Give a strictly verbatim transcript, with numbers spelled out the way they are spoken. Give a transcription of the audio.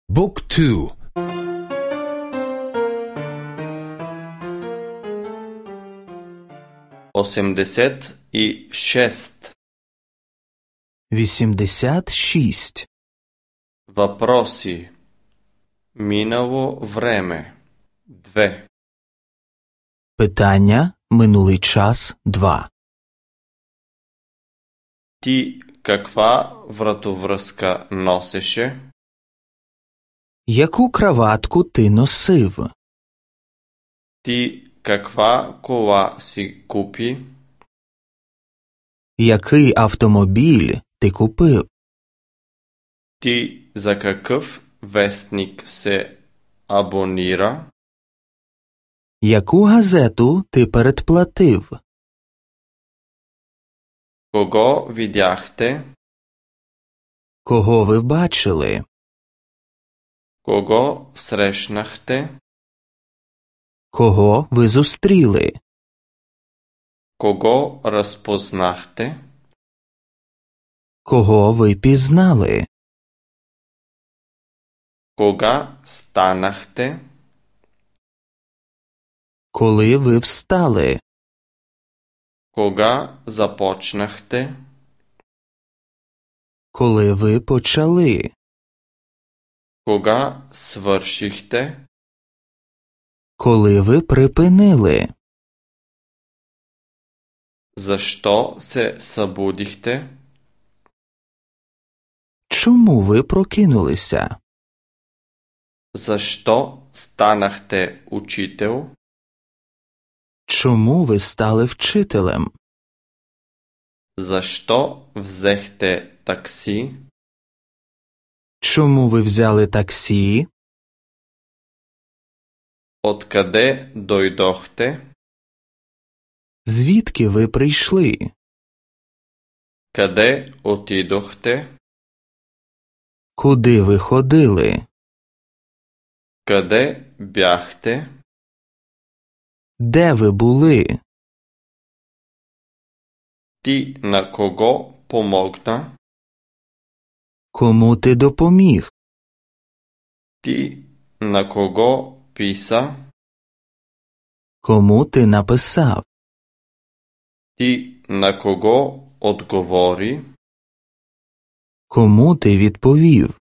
บุ๊กทู осемдесет и шест. вісімдесят шість. Въпроси. Минало време. Две. Питання минулий час два. Ти каква вратовръзка носеше? Яку краватку ти носив? Ти каква кола си купи? Який автомобіль ти купив? Ти за какъв вестник се абонира? Яку газету ти передплатив? Кого видяхте? Кого ви бачили? Кого срещнахте? Кого ви зустріли? Кого разпознахте? Кого ви пізнали? Кога станахте? Коли ви встали? Кога започнахте? Коли ви почали? Кога свършихте? Коли ви припинили? Защо се събудихте? Чому ви прокинулися? Защо станахте учител? Чому ви стали вчителем? Защо взехте таксі? Чому ви взяли таксі? Откъде дойдохте? Звідки ви прийшли? Къде отидохте? Куди ви ходили? Къде бяхте? Де ви були? Ти на кого помогна? Кому ти допоміг? Ти на кого писа? Кому ти написав? Ти на кого отговори? Кому ти відповів?